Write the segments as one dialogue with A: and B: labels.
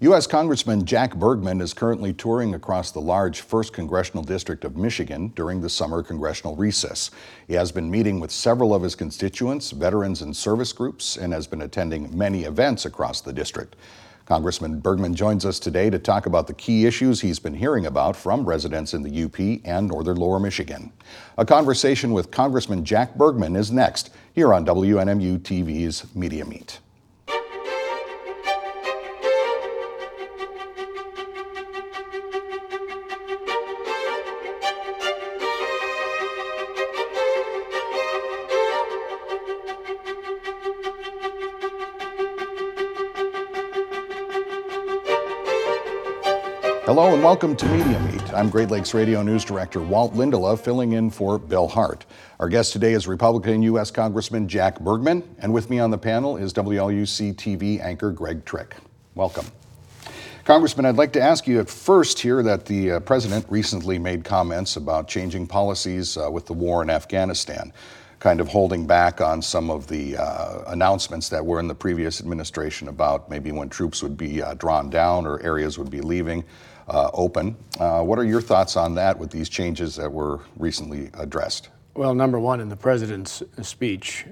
A: U.S. Congressman Jack Bergman is currently touring across the large 1st Congressional District of Michigan during the summer congressional recess. He has been meeting with several of his constituents, veterans and service groups, and has been attending many events across the district. Congressman Bergman joins us today to talk about the key issues he's been hearing about from residents in the UP and northern Lower Michigan. A conversation with Congressman Jack Bergman is next here on WNMU TV's Media Meet. Hello and welcome to Media Meet. I'm Great Lakes Radio News Director Walt Lindela, filling in for Bill Hart. Our guest today is Republican U.S. Congressman Jack Bergman, and with me on the panel is WLUC TV anchor Greg Trick. Welcome. Congressman, I'd like to ask you at first here that the President recently made comments about changing policies with the war in Afghanistan, kind of holding back on some of the announcements that were in the previous administration about maybe when troops would be drawn down or areas would be leaving open. What are your thoughts on that with these changes that were recently addressed?
B: Well, number one, in the President's speech,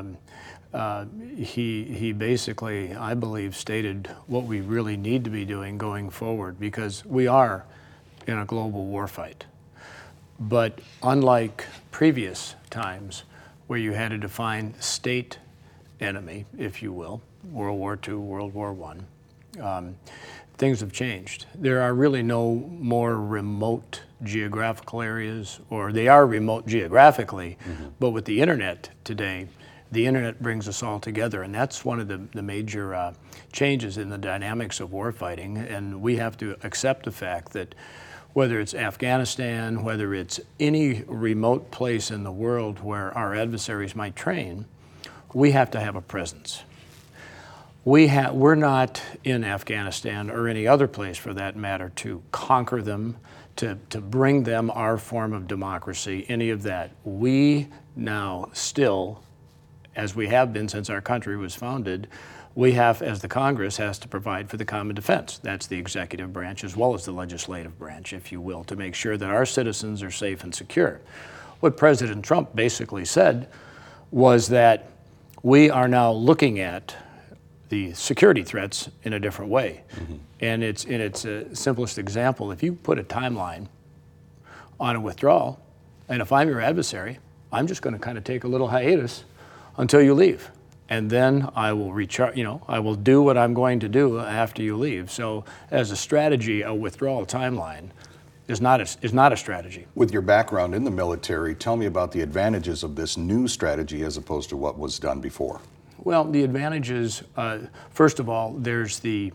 B: he basically, I believe, stated what we really need to be doing going forward, because we are in a global war fight. But unlike previous times where you had to define state enemy, if you will, World War II, World War I, things have changed. There are really no more remote geographical areas, or they are remote geographically, but with the internet today, the internet brings us all together, and that's one of the major changes in the dynamics of warfighting, and we have to accept the fact that whether it's Afghanistan, whether it's any remote place in the world where our adversaries might train, we have to have a presence. We're not in Afghanistan or any other place for that matter to conquer them, to bring them our form of democracy, any of that. We now still, as we have been since our country was founded, we have, as the Congress, has to provide for the common defense. That's the executive branch as well as the legislative branch, if you will, to make sure that our citizens are safe and secure. What President Trump basically said was that we are now looking at the security threats in a different way. And it's in its simplest example, if you put a timeline on a withdrawal, and if I'm your adversary, I'm just going to kind of take a little hiatus until you leave. And then I will recharge, I will do what I'm going to do after you leave. So as a strategy, a withdrawal timeline is not a strategy.
A: With your background in the military, tell me about the advantages of this new strategy as opposed to what was done before.
B: Well, the advantages, first of all, there's the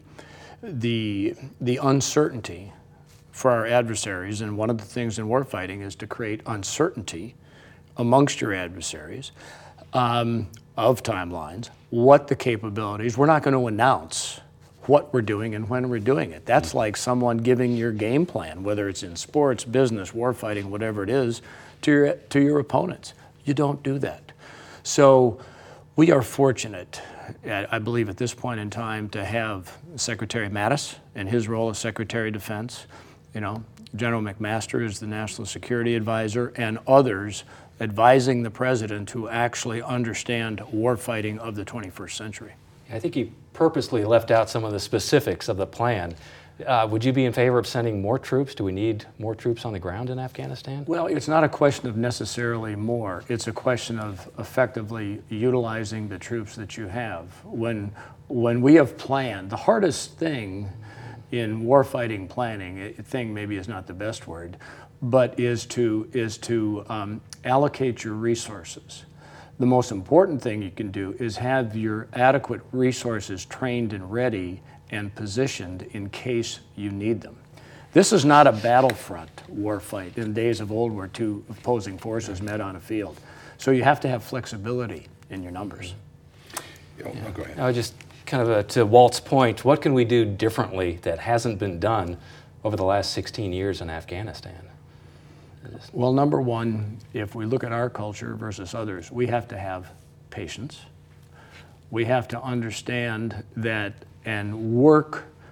B: uncertainty for our adversaries, and one of the things in warfighting is to create uncertainty amongst your adversaries of timelines, what the capabilities. We're not going to announce what we're doing and when we're doing it. That's like someone giving your game plan, whether it's in sports, business, warfighting, whatever it is, to your opponents. You don't do that. So we are fortunate, I believe at this point in time, to have Secretary Mattis in his role as Secretary of Defense, General McMaster is the National Security Advisor, and others advising the President who actually understand warfighting of the 21st century.
C: I think he purposely left out some of the specifics of the plan. Would you be in favor of sending more troops? Do we need more troops on the ground in Afghanistan?
B: Well, it's not a question of necessarily more. It's a question of effectively utilizing the troops that you have. When we have planned, the hardest thing in warfighting planning, thing maybe is not the best word, but is to allocate your resources. The most important thing you can do is have your adequate resources trained and ready and positioned in case you need them. This is not a battlefront warfight in days of old where two opposing forces met on a field. So you have to have flexibility in your numbers.
A: Go ahead.
C: Just kind of to Walt's point, what can we do differently that hasn't been done over the last 16 years in Afghanistan?
B: Well, number one, if we look at our culture versus others, we have to have patience. We have to understand that and work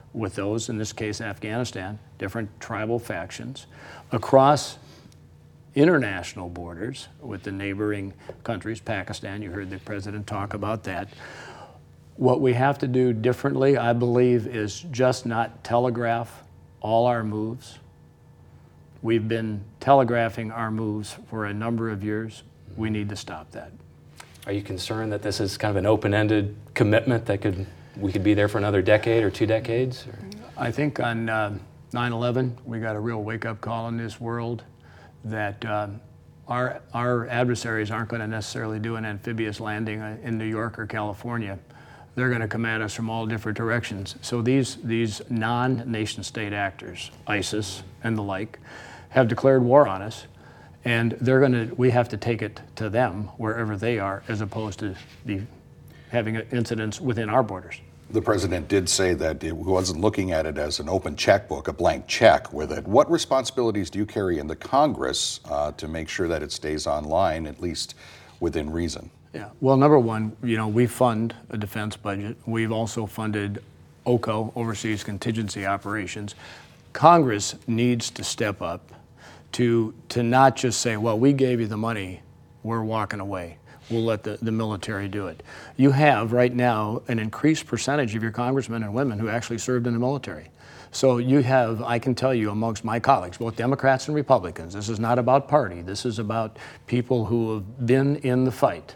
B: with those, in this case Afghanistan, different tribal factions, across international borders with the neighboring countries, Pakistan, you heard the president talk about that. What we have to do differently, I believe, is just not telegraph all our moves. We've been telegraphing our moves for a number of years. We need to stop that.
C: Are you concerned that this is kind of an open-ended commitment that we could be there for another decade or 2 decades? Or?
B: I think on 9/11, we got a real wake-up call in this world that our adversaries aren't going to necessarily do an amphibious landing in New York or California. They're going to come at us from all different directions. So these non-nation state actors, ISIS and the like, have declared war on us, and we have to take it to them wherever they are, as opposed to having incidents within our borders.
A: The president did say that he wasn't looking at it as an open checkbook, a blank check with it. What responsibilities do you carry in the Congress to make sure that it stays online, at least within reason?
B: Yeah. Well, number one, we fund a defense budget. We've also funded OCO, Overseas Contingency Operations. Congress needs to step up to not just say, well, we gave you the money, we're walking away. We'll let the military do it. You have right now an increased percentage of your congressmen and women who actually served in the military. So you have, I can tell you, amongst my colleagues, both Democrats and Republicans, this is not about party. This is about people who have been in the fight.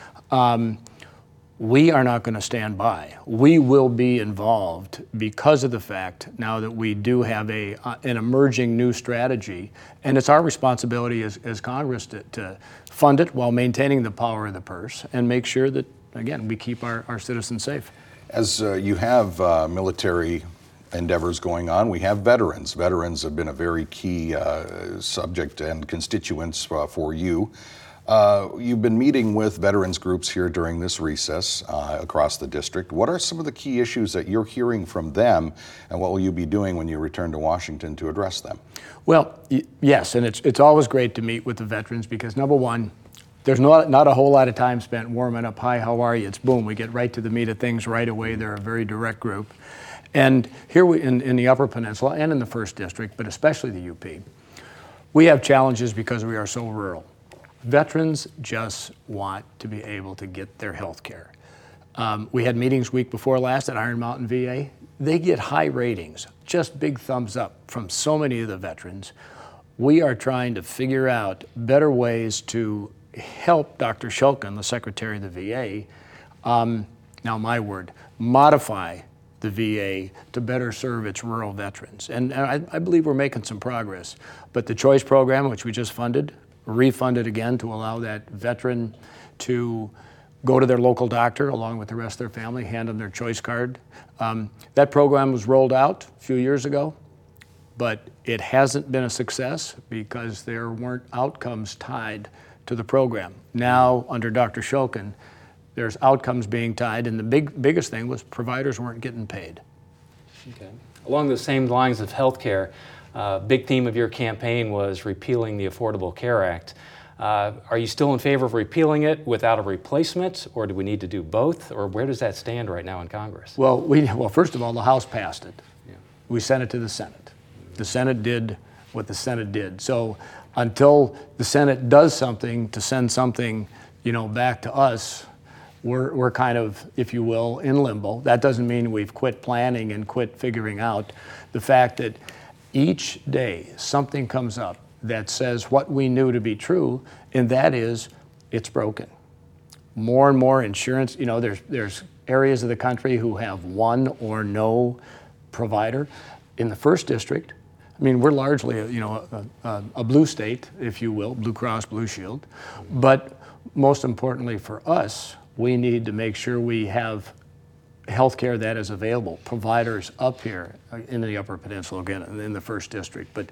B: We are not going to stand by. We will be involved because of the fact now that we do have an emerging new strategy, and it's our responsibility as Congress to fund it while maintaining the power of the purse and make sure that, again, we keep our citizens safe.
A: As you have military endeavors going on, we have veterans. Veterans have been a very key subject and constituents for you. You've been meeting with veterans groups here during this recess across the district. What are some of the key issues that you're hearing from them, and what will you be doing when you return to Washington to address them?
B: Well, yes, and it's always great to meet with the veterans because, number one, there's not a whole lot of time spent warming up. Hi, how are you? It's boom. We get right to the meat of things right away. They're a very direct group. And here in the Upper Peninsula and in the 1st District, but especially the UP, we have challenges because we are so rural. Veterans just want to be able to get their health care. We had meetings week before last at Iron Mountain VA. They get high ratings, just big thumbs up from so many of the veterans. We are trying to figure out better ways to help Dr. Shulkin, the Secretary of the VA, now my word, modify the VA to better serve its rural veterans. And I believe we're making some progress. But the CHOICE program, which we just funded, refunded again to allow that veteran to go to their local doctor along with the rest of their family, hand them their CHOICE card. That program was rolled out a few years ago, but it hasn't been a success because there weren't outcomes tied to the program. Now, under Dr. Shulkin, there's outcomes being tied, and the biggest thing was providers weren't getting paid.
C: Okay. Along the same lines of healthcare, big theme of your campaign was repealing the Affordable Care Act. Are you still in favor of repealing it without a replacement, or do we need to do both, or where does that stand right now in Congress?
B: Well, first of all, the House passed it.
C: Yeah.
B: We sent it to the Senate. The Senate did what the Senate did. So until the Senate does something to send something, back to us, we're kind of, if you will, in limbo. That doesn't mean we've quit planning and quit figuring out the fact that each day something comes up that says what we knew to be true, and that is it's broken. More and more insurance, there's areas of the country who have one or no provider. In the 1st District, we're largely a blue state, if you will, Blue Cross Blue Shield. But most importantly for us, we need to make sure we have healthcare that is available, providers up here in the Upper Peninsula, again, in the 1st District. But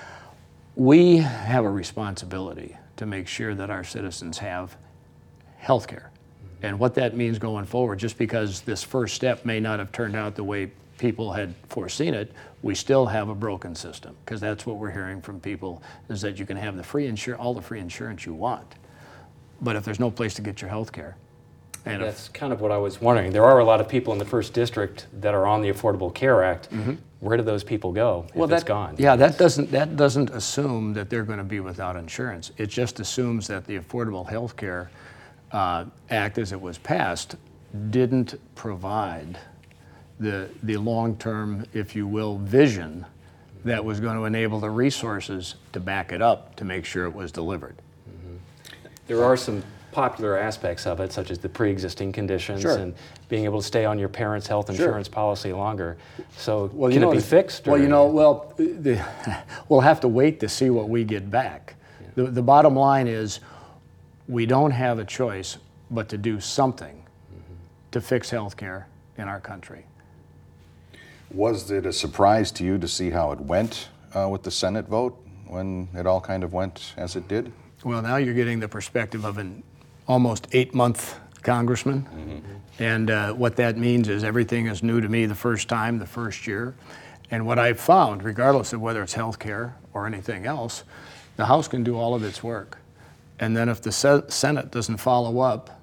B: we have a responsibility to make sure that our citizens have healthcare. And what that means going forward, just because this first step may not have turned out the way people had foreseen it, we still have a broken system, because that's what we're hearing from people, is that you can have all the free insurance you want, but if there's no place to get your healthcare, And
C: that's kind of what I was wondering. There are a lot of people in the first district that are on the Affordable Care Act. Where do those people go if it's gone?
B: Yeah, that doesn't assume that they're going to be without insurance. It just assumes that the Affordable Health Care Act, as it was passed, didn't provide the long-term, if you will, vision that was going to enable the resources to back it up to make sure it was delivered.
C: There are some popular aspects of it, such as the pre-existing conditions and being able to stay on your parents' health insurance policy longer. So can it be fixed?
B: Well, we'll have to wait to see what we get back. The bottom line is we don't have a choice but to do something to fix health care in our country.
A: Was it a surprise to you to see how it went with the Senate vote when it all kind of went as it did?
B: Well, now you're getting the perspective of an almost 8-month congressman. And what that means is everything is new to me the first time, the first year. And what I've found, regardless of whether it's health care or anything else, the House can do all of its work. And then if the Senate doesn't follow up,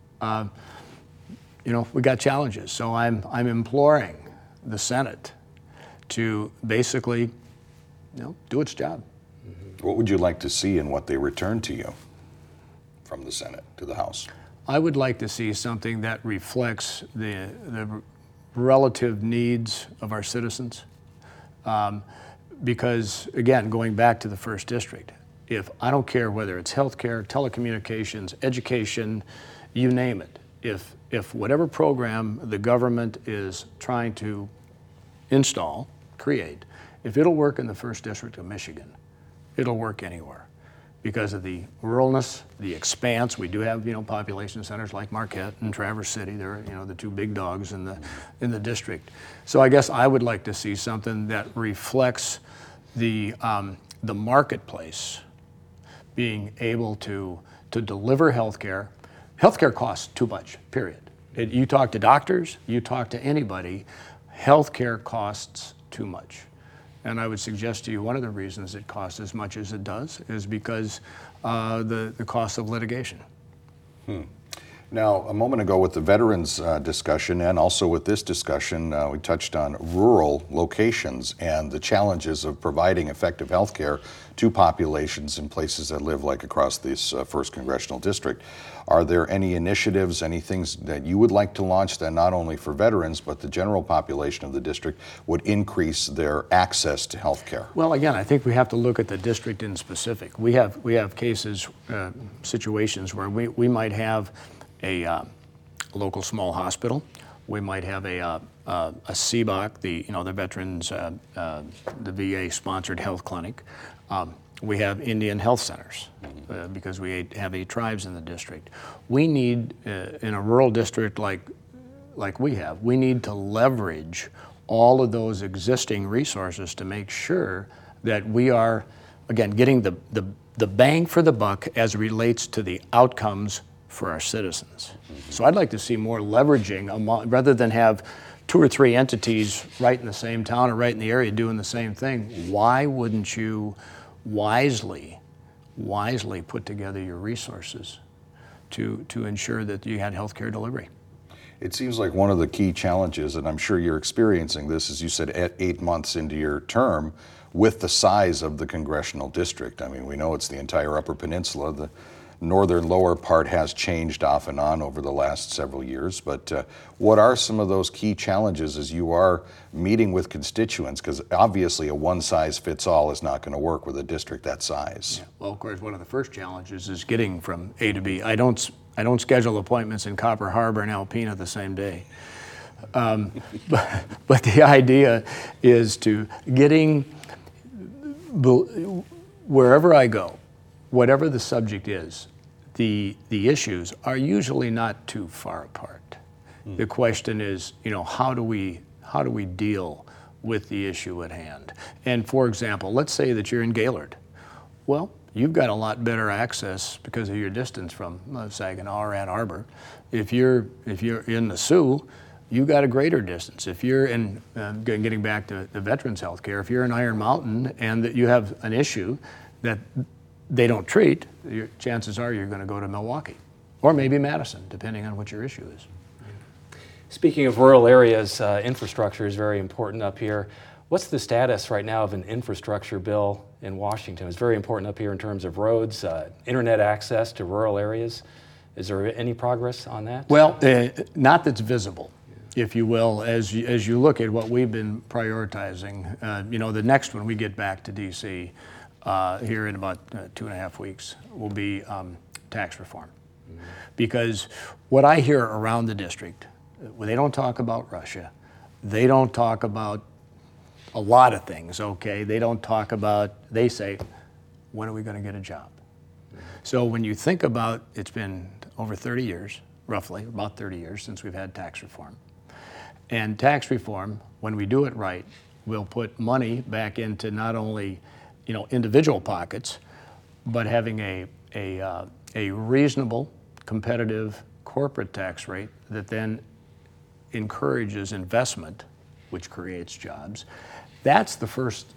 B: we got challenges. So I'm imploring the Senate to basically, do its job.
A: What would you like to see in what they return to you from the Senate to the House?
B: I would like to see something that reflects the relative needs of our citizens. Because, again, going back to the first district, if I don't care whether it's healthcare, telecommunications, education, you name it, if whatever program the government is trying to install, create, if it'll work in the first district of Michigan, it'll work anywhere because of the ruralness, the expanse. We do have, population centers like Marquette and Traverse City. They're, the two big dogs in the district. So I guess I would like to see something that reflects the marketplace being able to deliver health care. Healthcare costs too much, period. You talk to doctors, you talk to anybody, healthcare costs too much. And I would suggest to you one of the reasons it costs as much as it does is because the cost of litigation.
A: Now, a moment ago with the veterans discussion and also with this discussion, we touched on rural locations and the challenges of providing effective health care to populations in places that live like across this first congressional district. Are there any initiatives, any things that you would like to launch that not only for veterans but the general population of the district would increase their access to health care?
B: Well, again, I think we have to look at the district in specific. We have cases, situations where we might have a local small hospital. We might have a CBOC, the veterans, the VA-sponsored health clinic. We have Indian health centers because we have 8 tribes in the district. We need, in a rural district like we have, we need to leverage all of those existing resources to make sure that we are, again, getting the bang for the buck as it relates to the outcomes for our citizens. So I'd like to see more leveraging rather than have 2 or 3 entities right in the same town or right in the area doing the same thing. Why wouldn't you wisely put together your resources to ensure that you had healthcare delivery?
A: It seems like one of the key challenges, and I'm sure you're experiencing this, as you said, at 8 months into your term, with the size of the congressional district. I mean, we know it's the entire Upper Peninsula. The northern lower part has changed off and on over the last several years, but what are some of those key challenges as you are meeting with constituents? Because obviously a one-size-fits-all is not going to work with a district that size.
B: Yeah. Well, of course, one of the first challenges is getting from A to B. I don't schedule appointments in Copper Harbor and Alpena the same day. But the idea is to getting, wherever I go, whatever the subject is, the issues are usually not too far apart. The question is, how do we deal with the issue at hand? And for example, let's say that you're in Gaylord. Well, you've got a lot better access because of your distance from Saginaw or Ann Arbor. If you're in the Sioux, you've got a greater distance. If you're in, getting back to the veterans health care, if you're in Iron Mountain and that you have an issue that they don't treat, chances are you're going to go to Milwaukee or maybe Madison, depending on what your issue is.
C: Speaking of rural areas, infrastructure is very important up here. What's the status right now of an infrastructure bill in Washington? It's very important up here in terms of roads, internet access to rural areas. Is there any progress on that?
B: Well, not that's visible, if you will, as you look at what we've been prioritizing. The next one we get back to D.C. Here in about 2.5 weeks will be tax reform. Mm-hmm. Because what I hear around the district, when they don't talk about Russia, they don't talk about a lot of things, okay? They don't talk about, they say, when are we going to get a job? So when you think about, it's been over 30 years, roughly, about 30 years since we've had tax reform. And tax reform, when we do it right, will put money back into not only, individual pockets, but having a reasonable, competitive corporate tax rate that then encourages investment, which creates jobs. That's the first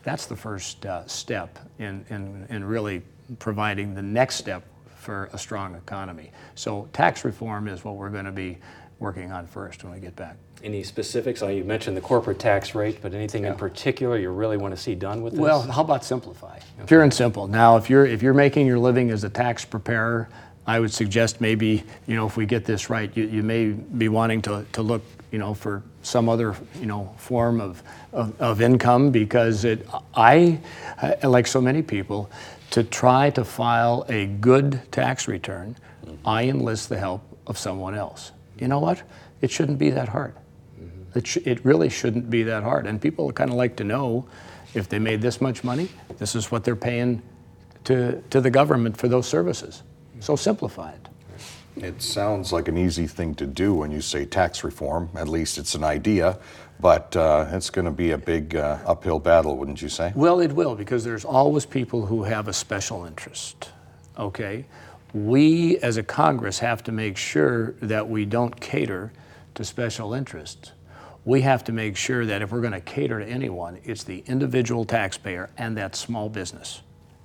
B: step in really providing the next step for a strong economy. So tax reform is what we're going to be working on first when we get back.
C: Any specifics? You mentioned the corporate tax rate, but anything in particular you really want to see done with this?
B: Well, how about simplify? Okay. Pure and simple. Now, if you're making your living as a tax preparer, I would suggest maybe, if we get this right, you may be wanting to look, for some other, form of income, because I, like so many people, to try to file a good tax return, I enlist the help of someone else. You know what? It shouldn't be that hard. It really shouldn't be that hard. And people kind of like to know, if they made this much money, this is what they're paying to the government for those services. So simplify it.
A: It sounds like an easy thing to do when you say tax reform. At least it's an idea, but it's going to be a big uphill battle, wouldn't you say?
B: Well, it will, because there's always people who have a special interest, okay? We, as a Congress, have to make sure that we don't cater to special interests. We have to make sure that if we're going to cater to anyone, it's the individual taxpayer and that small business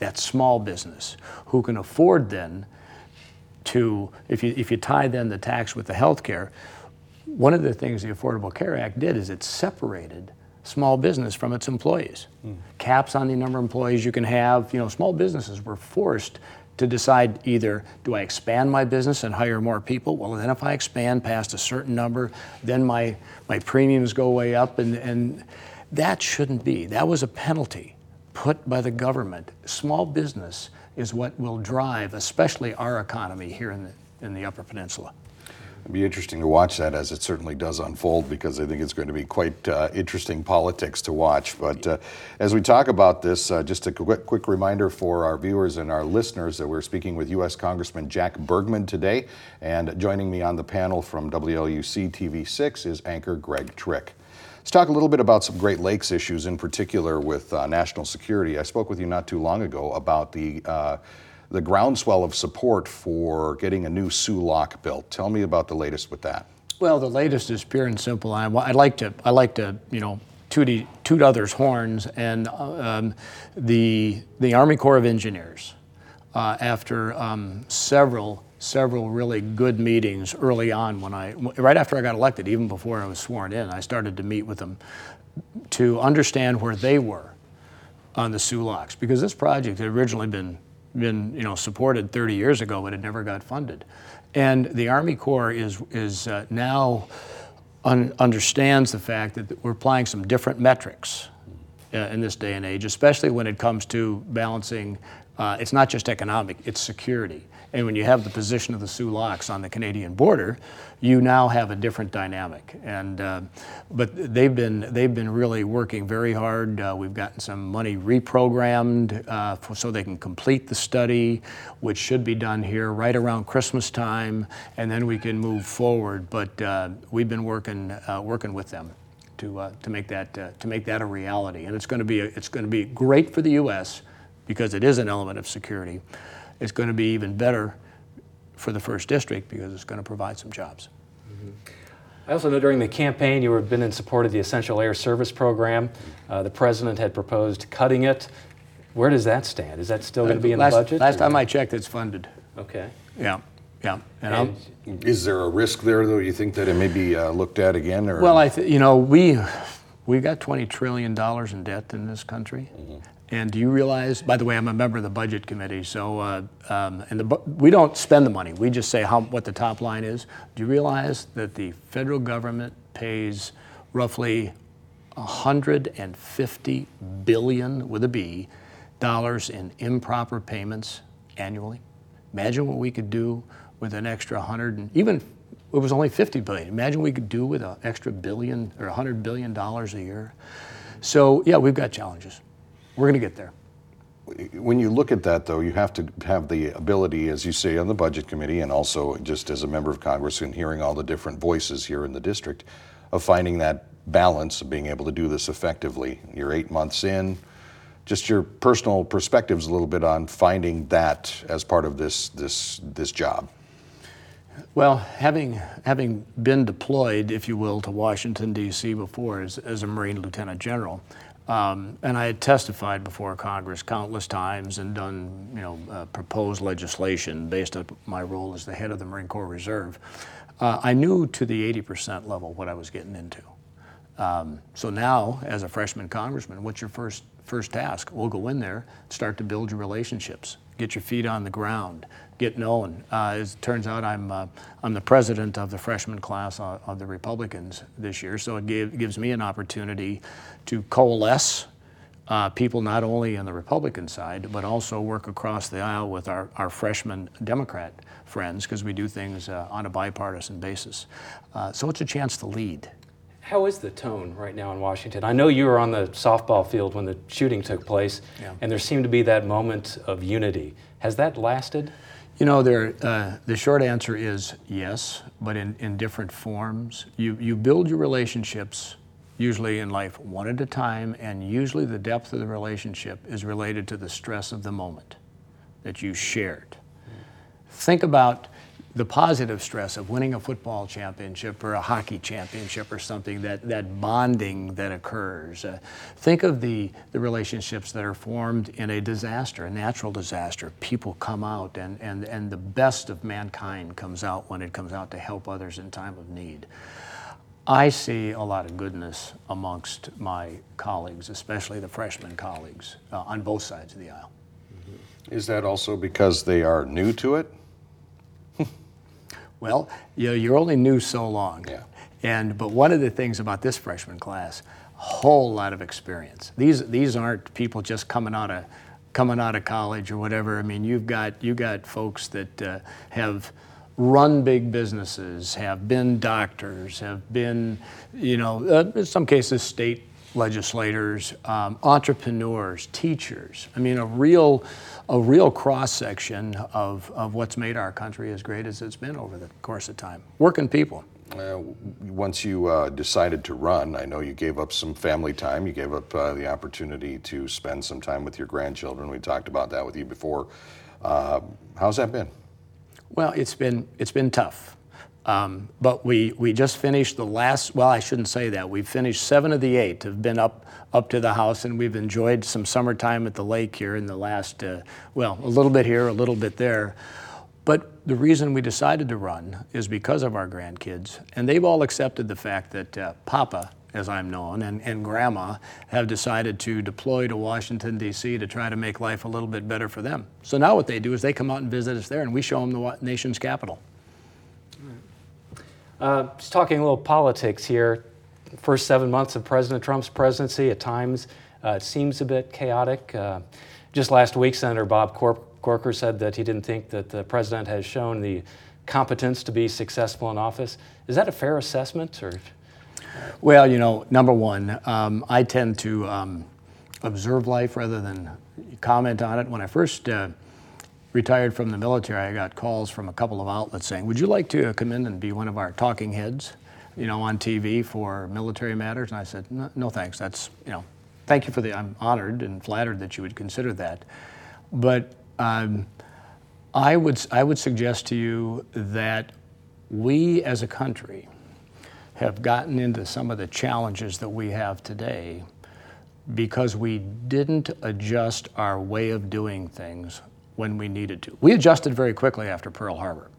B: who can afford then to, if you tie then the tax with the health care, one of the things the Affordable Care Act did is it separated small business from its employees. Caps on the number of employees you can have. Small businesses were forced to decide either, do I expand my business and hire more people? Well, then if I expand past a certain number, then my premiums go way up, and that shouldn't be. That was a penalty put by the government. Small business is what will drive, especially our economy here in the Upper Peninsula.
A: It'd be interesting to watch that, as it certainly does unfold, because I think it's going to be quite interesting politics to watch. But as we talk about this, just a quick reminder for our viewers and our listeners that we're speaking with U.S. Congressman Jack Bergman today, and joining me on the panel from WLUC TV6 is anchor Greg Trick. Let's talk a little bit about some Great Lakes issues, in particular with national security. I spoke with you not too long ago about the groundswell of support for getting a new Soo Lock built. Tell me about the latest with that.
B: Well, the latest is pure and simple. I like to toot others' horns, and the Army Corps of Engineers, after several really good meetings early on, right after I got elected, even before I was sworn in, I started to meet with them to understand where they were on the Soo Locks, because this project had originally been supported 30 years ago, but it never got funded. And the Army Corps is now understands the fact that we're applying some different metrics in this day and age, especially when it comes to balancing. It's not just economic; it's security. And when you have the position of the Soo Locks on the Canadian border, you now have a different dynamic. And but they've been really working very hard. We've gotten some money reprogrammed so they can complete the study, which should be done here right around Christmas time, and then we can move forward. But we've been working with them to make that a reality. And it's going to be great for the U.S. because it is an element of security. It's going to be even better for the 1st District because it's going to provide some jobs.
C: Mm-hmm. I also know during the campaign you have been in support of the Essential Air Service Program. The President had proposed cutting it. Where does that stand? Is that still going to be in the budget?
B: Last time I checked, it's funded.
C: Okay.
B: Yeah. Yeah.
C: And
A: Is there a risk there, though? You think that it may be looked at again? Or?
B: Well, we got $20 trillion in debt in this country. And do you realize, by the way, I'm a member of the budget committee, so we don't spend the money. We just say what the top line is. Do you realize that the federal government pays roughly $150 billion with a B dollars in improper payments annually? Imagine what we could do with an extra 100, and even it was only 50 billion. Imagine what we could do with an extra billion or $100 billion a year. So yeah, we've got challenges. We're going to get there.
A: When you look at that, though, you have to have the ability, as you say, on the budget committee, and also just as a member of Congress and hearing all the different voices here in the district, of finding that balance of being able to do this effectively. You're 8 months in. Just your personal perspectives a little bit on finding that as part of this job.
B: Well, having been deployed, if you will, to Washington, D.C. before as a Marine Lieutenant General, and I had testified before Congress countless times and done, proposed legislation based on my role as the head of the Marine Corps Reserve, I knew to the 80% level what I was getting into. So now, as a freshman congressman, what's your first task? We'll go in there, start to build your relationships, get your feet on the ground, get known. As it turns out, I'm the president of the freshman class of the Republicans this year, so it gives me an opportunity to coalesce people not only on the Republican side, but also work across the aisle with our freshman Democrat friends, because we do things on a bipartisan basis. So it's a chance to lead.
C: how is the tone right now in Washington? I know you were on the softball field when the shooting took place, and there seemed to be that moment of unity. Has that lasted?
B: You know, the short answer is yes, but in different forms. You build your relationships usually in life one at a time, and usually the depth of the relationship is related to the stress of the moment that you shared. Think about the positive stress of winning a football championship or a hockey championship or something, that bonding that occurs. Think of the relationships that are formed in a disaster, a natural disaster. People come out and the best of mankind comes out when it comes out to help others in time of need. I see a lot of goodness amongst my colleagues, especially the freshman colleagues, on both sides of the aisle.
A: Is that also because they are new to it?
B: Well, you're only new so long.
A: Yeah.
B: But one of the things about this freshman class, a whole lot of experience. These aren't people just coming out of college or whatever. I mean, you've got folks that have run big businesses, have been doctors, have been, in some cases, state legislators, entrepreneurs, teachers. I mean, a real cross-section of what's made our country as great as it's been over the course of time. Working people.
A: Once you decided to run, I know you gave up some family time. You gave up the opportunity to spend some time with your grandchildren. We talked about that with you before. How's that been?
B: Well, it's been tough. But we just finished the last, well, I shouldn't say that. We've finished 7 of the 8 have been up to the house, and we've enjoyed some summertime at the lake here in the last, a little bit here, a little bit there. But the reason we decided to run is because of our grandkids, and they've all accepted the fact that Papa, as I'm known, and Grandma have decided to deploy to Washington, D.C. to try to make life a little bit better for them. So now what they do is they come out and visit us there, and we show them the nation's capital.
C: Just talking a little politics here. First 7 months of President Trump's presidency, at times it seems a bit chaotic. Just last week, Senator Bob Corker said that he didn't think that the president has shown the competence to be successful in office. Is that a fair assessment? Or?
B: Well, number one, I tend to observe life rather than comment on it. When I first retired from the military, I got calls from a couple of outlets saying, would you like to come in and be one of our talking heads, on TV for military matters? And I said, no thanks. That's, thank you I'm honored and flattered that you would consider that. But I would suggest to you that we as a country have gotten into some of the challenges that we have today because we didn't adjust our way of doing things when we needed to. We adjusted very quickly after Pearl Harbor.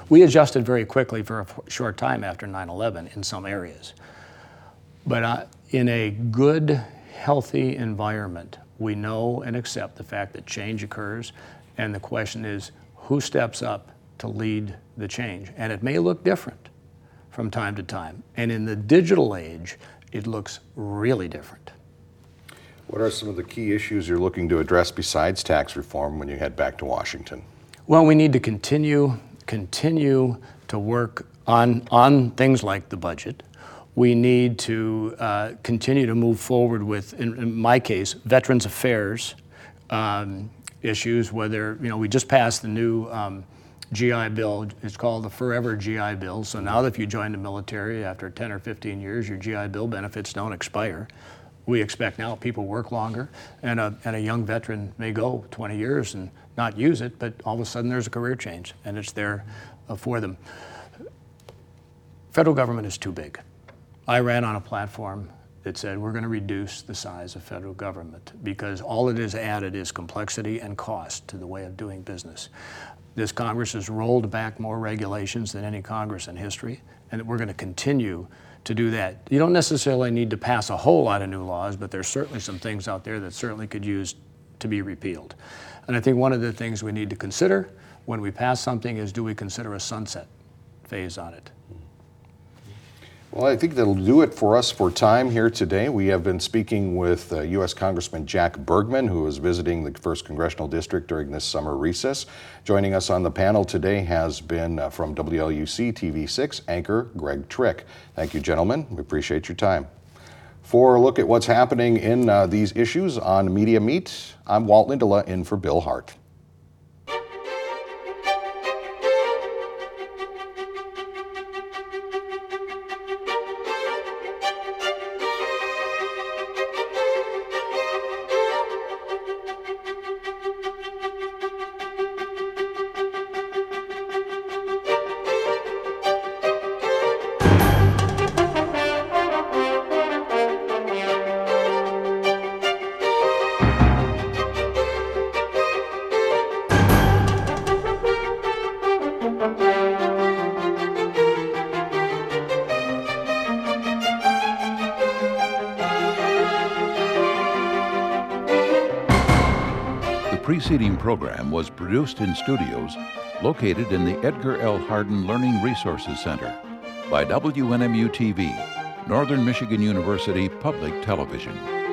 B: We adjusted very quickly for a short time after 9/11 in some areas. But in a good, healthy environment, we know and accept the fact that change occurs, and the question is, who steps up to lead the change? And it may look different from time to time. And in the digital age, it looks really different.
A: What are some of the key issues you're looking to address besides tax reform when you head back to Washington?
B: Well, we need to continue to work on things like the budget. We need to continue to move forward with, in my case, Veterans Affairs issues, whether, we just passed the new GI Bill. It's called the Forever GI Bill. So now that if you join the military after 10 or 15 years, your GI Bill benefits don't expire. We expect now people work longer, and a young veteran may go 20 years and not use it, but all of a sudden there's a career change, and it's there for them. Federal government is too big. I ran on a platform that said we're going to reduce the size of federal government because all it has added is complexity and cost to the way of doing business. This Congress has rolled back more regulations than any Congress in history, and we're going to continue to do that. You don't necessarily need to pass a whole lot of new laws, but there's certainly some things out there that certainly could use to be repealed. And I think one of the things we need to consider when we pass something is, do we consider a sunset phase on it?
A: Well, I think that'll do it for us for time here today. We have been speaking with U.S. Congressman Jack Bergman, who is visiting the 1st Congressional District during this summer recess. Joining us on the panel today has been from WLUC TV6 anchor Greg Trick. Thank you, gentlemen. We appreciate your time. For a look at what's happening in these issues on Media Meet, I'm Walt Lindola in for Bill Hart.
D: The preceding program was produced in studios located in the Edgar L. Hardin Learning Resources Center by WNMU-TV, Northern Michigan University Public Television.